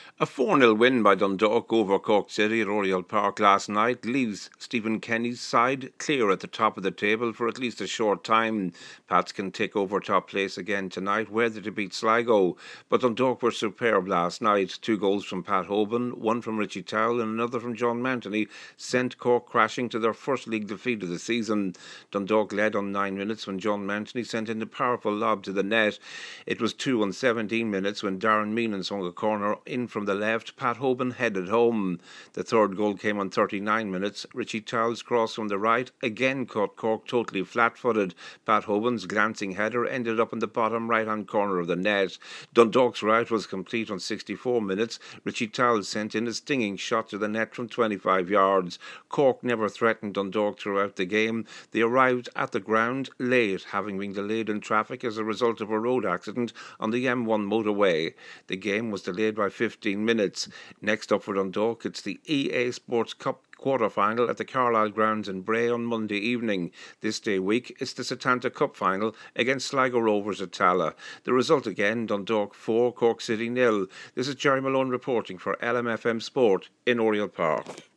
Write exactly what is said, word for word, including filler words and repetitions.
A four nil win by Dundalk over Cork City at Oriel Park last night leaves Stephen Kenny's side clear at the top of the table for at least a short time. Pats can take over top place again tonight, whether to beat Sligo. But Dundalk were superb last night. Two goals from Pat Hoban, one from Richie Towell and another from John Mantony sent Cork crashing to their first league defeat of the season. Dundalk led on nine minutes when John Mantony sent in a powerful lob to the net. It was two on seventeen minutes when Darren Meenan swung a corner in from the left. Pat Hoban headed home. The third goal came on thirty-nine minutes. Richie Towell's cross from the right again caught Cork totally flat-footed. Pat Hoban's glancing header ended up in the bottom right-hand corner of the net. Dundalk's rout was complete on sixty-four minutes. Richie Towell sent in a stinging shot to the net from twenty-five yards. Cork never threatened Dundalk throughout the game. They arrived at the ground late, having been delayed in traffic as a result of a road accident on the M one motorway. The game was delayed by fifteen minutes. Next up for Dundalk, it's the E A Sports Cup quarter-final at the Carlisle Grounds in Bray on Monday evening. This day week, it's the Setanta Cup final against Sligo Rovers at Tala. The result again, Dundalk four, Cork City nil. This is Jerry Malone reporting for L M F M Sport in Oriel Park.